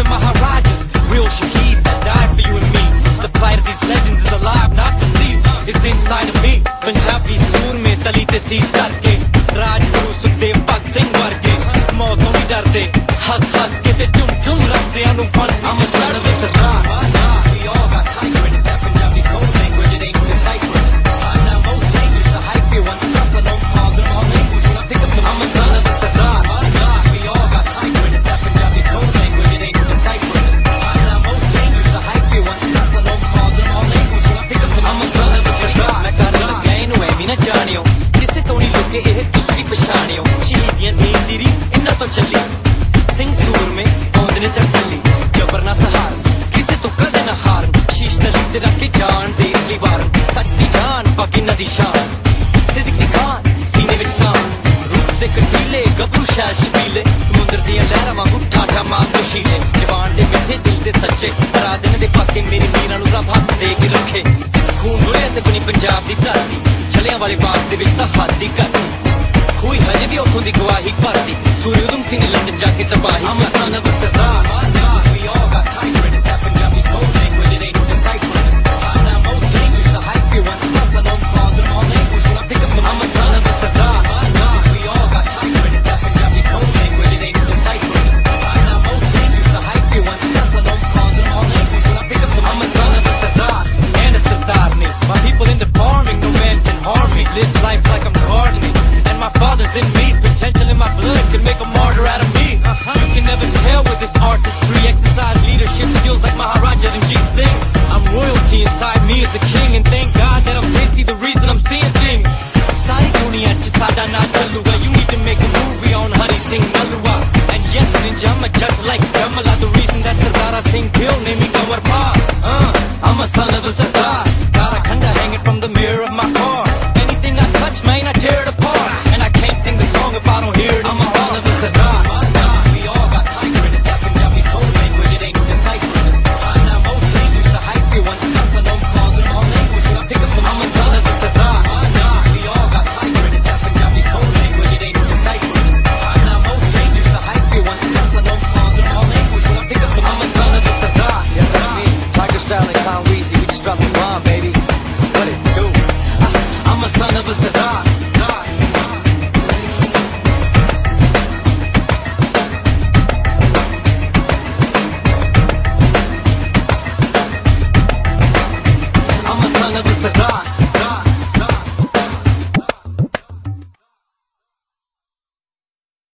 and Maharajas, real shaheeds that died for you and me. The plight of these legends is alive, not deceased. It's inside of me. Punjabi soor mein tali te sees karke, Rajguru Sukhdev Bhagat Singh varge maut to nahi darde, has has ke te chum chum rassiyan nu fans. I'm a son of a Sardar. We all got tiger in that Punjabi code language. It ain't decipherable. I'm now more dangerous. The hype here once sasa no pause in all language. When I pick up the I'm a son of a Sardar. We all got tiger in that Punjabi code language. It ain't decipherable. I'm now more dangerous. The hype here once sasa no pause in all language. When I pick up the I'm a son of a Sardar. मैं कर लगा इनु ऐवी ना जानियो, किसे तो नहीं लुके ये दूसरी पछाणियो। शहीदियां दी तेरी इन्ना तो चली, सिंह सूर में औंद ने तर चली। जबर ना सहार किसे तो कदे ना हार, शीश तली ते रख के जान दे इसलिए वार। सच दी जान बाकी ना दी शान, सिद्दीक दी खान सीने विच तान। रूप दे कटीले गबरू शैल शबीले, समुंदर दियां लहरां वांगू ठाठा मार नशीले। जवान दे मिठे दिल दे सच्चे, भरा दिन दे पाके मेरी मीरां नूं रब हत्थ दे के रखे। खून रुड़िया ते बनी पंजाब दी धरती, छलियां वाले बाग दे विच तां हद दी करती। खूही हजे भी उथों दी गवाही भरती, सूर्य उधम सिंह ने लंदन जाके तबाही। I'm a son of a Sardar. We all got tiger in that Punjabi code language. It ain't no deciphering us. I'm now more dangerous. The hype here once sasa no pause in all language. When I pick up the I'm a son of a Sardar. We all got tiger in that Punjabi code language. It ain't no deciphering us. I'm now more dangerous. The hype here once sasa no pause in all language. When I pick up the I'm a son of a Sardar and a Sardar me. My people in the farming, no man can harm me. Live life like I'm gardening, and my father's in me. Potential in my blood can make a martyr out of me. You can never tell with this artistry. Exercise leadership skills like Maharaja Ranjit Singh. I'm royalty inside me as a king, and thank God that I'm tasty, the reason I'm seeing things. Sari duniya ch sada na chaluga. You need to make a movie on Hari Singh Nalua. And yes, ninja, I'm a judge like Jamala. The reason that Sardara Singh Gill named me Kanwar Pa. I'm a son of a Sardar. Got a khanda hanging from the mirror of my